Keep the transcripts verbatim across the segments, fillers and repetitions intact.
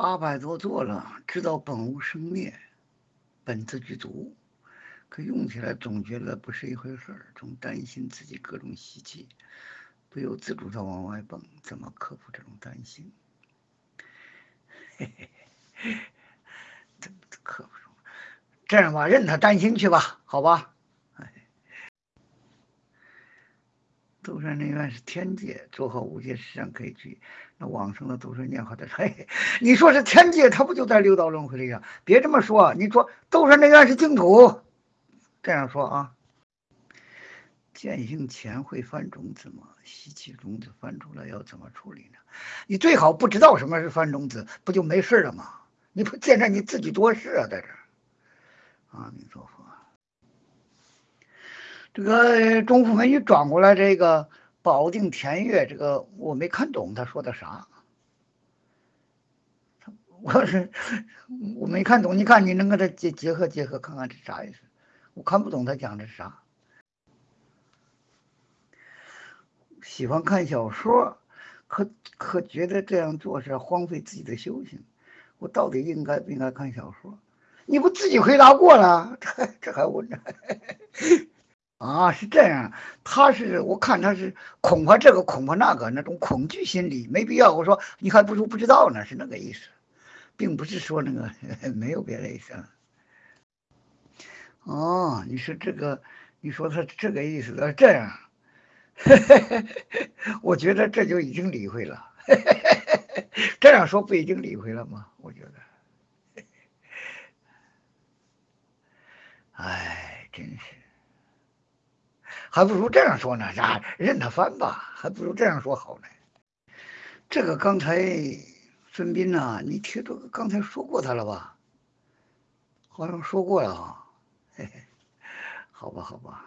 八百多座了，知道本无生灭，本自具足，可用起来总觉得不是一回事儿，总担心自己各种习气，不由自主的往外蹦，怎么克服这种担心？嘿嘿嘿，怎么克服？这样吧，任他担心去吧，好吧？兜率内院是天界，做好五戒十善可以去。那往生的都是念好的，嘿，你说是天界，他不就在六道轮回里啊？别这么说，你说兜率内院是净土，这样说啊。见性前会翻种子吗？习气种子翻出来要怎么处理呢？你最好不知道什么是翻种子，不就没事了吗？你不见着你自己多事啊，在这儿。阿弥陀佛。这个中府美女转过来，这个保定田月，这个我没看懂他说的啥。我是我没看懂，你看你能跟他结结合结合看看这啥意思？我看不懂他讲的是啥。喜欢看小说，可可觉得这样做是荒废自己的修行。我到底应该不应该看小说？你不自己回答过了，这这还问呢？啊，是这样，他是我看他是恐怕这个恐怕那个那种恐惧心理，没必要。我说你还不如不知道呢，是那个意思，并不是说那个没有别的意思。哦，你说这个，你说他这个意思，呃，这样，我觉得这就已经理会了。这样说不已经理会了吗？我觉得，哎，真是，还不如这样说呢，啊，任他翻吧，还不如这样说好呢。这个刚才孙斌呐、你听这个刚才说过他了吧？好像说过了啊。嘿嘿，好吧，好吧。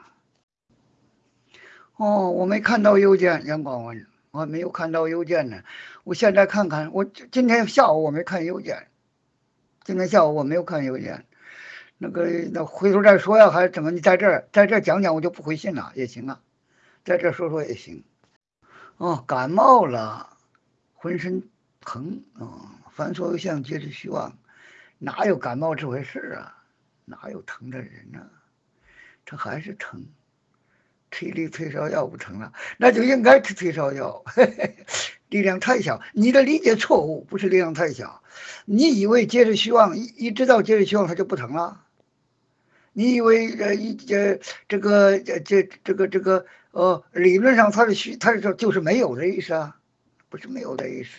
哦，我没看到邮件，杨广文，我还没有看到邮件呢。我现在看看，我今天下午我没看邮件，今天下午我没有看邮件。那个，那回头再说呀，还是怎么？你在这儿，在这儿讲讲，我就不回信了也行啊，在这儿说说也行。哦，感冒了，浑身疼啊，凡所有相，皆是虚妄，哪有感冒这回事啊？哪有疼的人呢、啊？他还是疼。吃一粒退烧药不成了，那就应该吃退烧药。嘿嘿，力量太小，你的理解错误，不是力量太小。你以为接着希望，一一知道接着希望它就不疼了？你以为呃一呃这个这这这个这个呃理论上它是虚，它是就是没有的意思啊？不是没有的意思。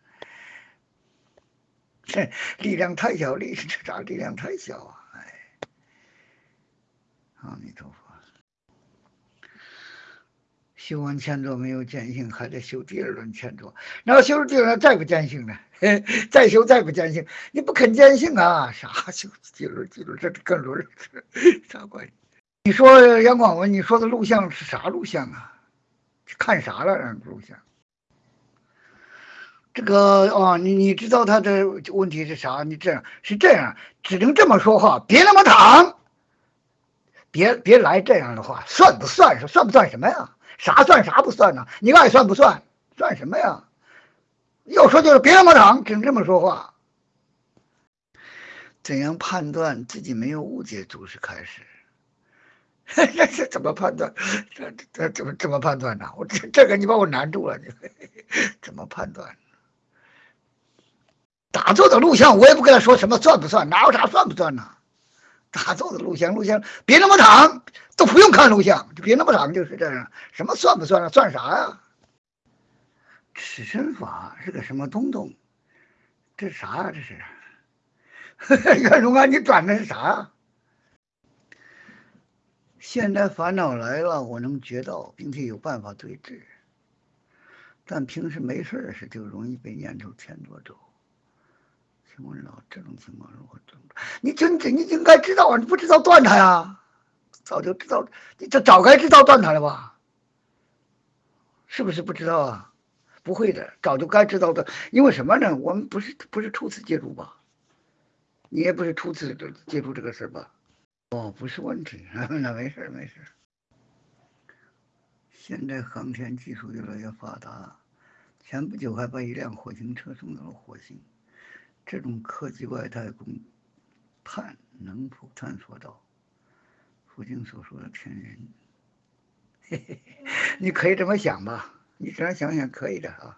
力量太小，力这啥力量太小啊？哎，阿弥陀佛。修完前座没有见性，还得修第二轮前座。然后修第二轮再不见性呢？再修再不见性，你不肯见性啊？啥修第二轮、第二轮，这跟轮啥关系？你说杨广文，你说的录像是啥录像啊？看啥了？让录像？这个哦，你你知道他的问题是啥？你这样是这样，只能这么说话，别那么躺，别别来这样的话，算不算是算不算什么呀？啥算啥不算呢？你爱算不算？算什么呀？要说就是别那么躺，只能这么说话。怎样判断自己没有误解祖师开始？这是怎么判断？这这怎么怎么判断呢？我这这个你把我难住了，你怎么判断？打坐的录像我也不跟他说什么算不算，哪有啥算不算呢？打坐的录像，录像别那么躺，都不用看录像，就别那么躺就是这样。什么算不算啊？算啥呀？此身法是个什么东东？这是啥呀、啊？这是？袁荣安，你转的是啥、啊？现在烦恼来了，我能觉到，并且有办法对治。但平时没事时就容易被念头牵着走。请问老，这种情况如何整？你真你应该知道啊，你不知道断它呀？早就知道，你这早该知道断它了吧？是不是不知道啊？不会的，早就该知道的。因为什么呢？我们不是不是初次接触吧？你也不是初次接触这个事吧？哦，不是问题，那没事没事。现在航天技术越来越发达，前不久还把一辆火星车送到了火星。 这种科技外太空探能否探索到佛经所说的天人？嘿嘿，你可以这么想吧，你这样想想可以的啊。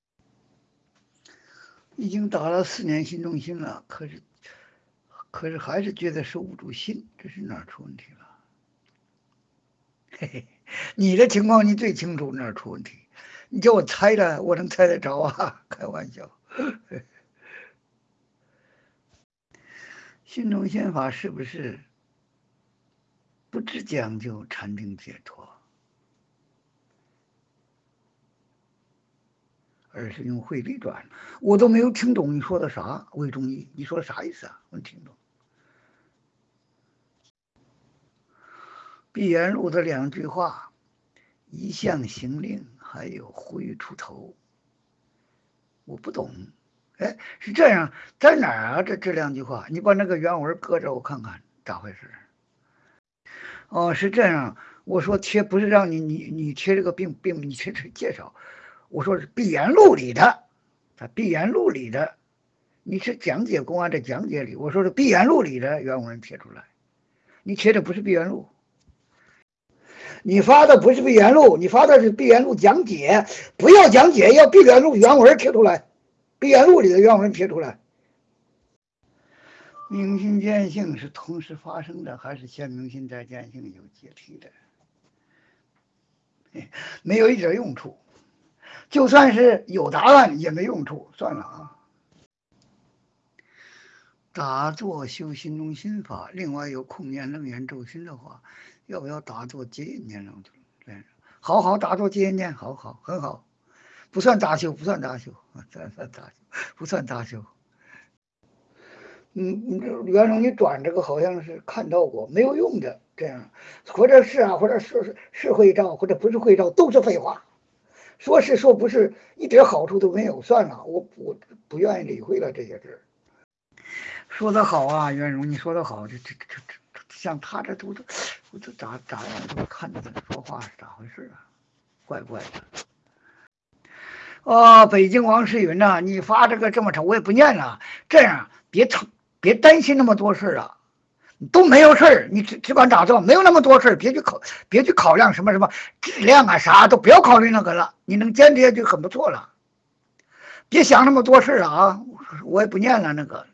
已经打了四年新中心了，可是可是还是觉得守不住心，这是哪儿出问题了？嘿嘿，你的情况你最清楚哪儿出问题，你叫我猜了，我能猜得着啊？开玩笑。心中宪法是不是不只讲究禅定解脱，而是用慧力转？我都没有听懂你说的啥，魏忠义，你说的啥意思啊？我听懂。碧岩录的两句话，一向行令，还有挥出头，我不懂。哎，是这样，在哪儿啊？这这两句话，你把那个原文搁着，我看看咋回事。哦，是这样。我说贴不是让你你你贴这个并并你贴这介绍，我说是碧岩录里的，他碧岩录里的，你是讲解公安的讲解里，我说是碧岩录里的原文贴出来，你贴的不是碧岩录。你发的不是碧岩录，你发的是碧岩录讲解，不要讲解，要碧岩录原文贴出来，碧岩录里的原文贴出来。明心见性是同时发生的，还是先明心再见性有解题的？没有一点用处，就算是有答案也没用处，算了啊。打坐修心中心法，另外有空念楞严咒心的话，要不要打坐戒印念楞？好好打坐戒印念，好好很好，不算大修，不算大修，算算大修，不算大修。嗯，你这袁总，你转这个好像是看到过，没有用的，这样，或者是啊，或者是是会照，或者不是会照，都是废话。说是说不是，一点好处都没有。算了，我我不愿意理会了这些事。说得好啊，袁荣，你说得好，这这这这这，像他这都都，我这咋咋样都看着他说话是咋回事啊？怪怪的。哦，北京王世云呐、啊，你发这个这么长，我也不念了。这样，别别担心那么多事啊，都没有事你只只管打坐，没有那么多事别去考，别去考量什么什么质量啊，啥都不要考虑那个了。你能坚持下去很不错了，别想那么多事啊，我也不念了那个。